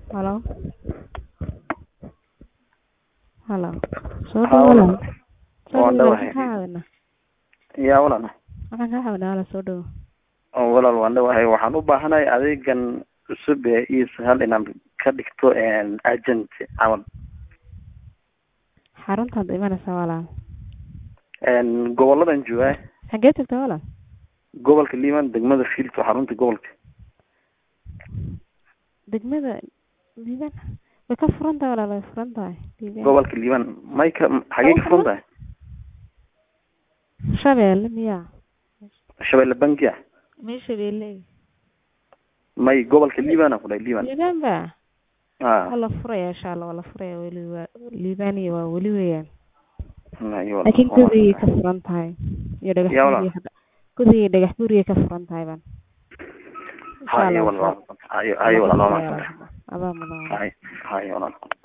Hello. Hello. Soo Haa dhawaada. walaal waan dhawahay yaa walaal Waxaan ka caawinaa la soo dhawo. walaal waan dhawahay waxaan u baahanahay adeegan cusub ee sahal inaan ka dhigto agent camal Xaruntaad imanaysaa walaal. goboladan joogaa Xagee tagtaa walaal? gobolka Liiban degmada Fiilto xarunta gobolka Degmada Liiban way ka furan tahay walaal, way furan tahay. gobolka Liiban mayka xagee ka furan tahay Shabeelle miyaa? Shabeelle bankiya Mee Shabeelle. may gobolka Liiban ku dhahay Liiban Liiban ba? wala furaya insha Allah wala furaya wali waa Liibani waa wali weeyaan. ayo laakiin gudihii ka furan tahay iyo dhagax buuriye ka furan tahay ban hayo walaal hayo walaal abaa mudan hayo walaal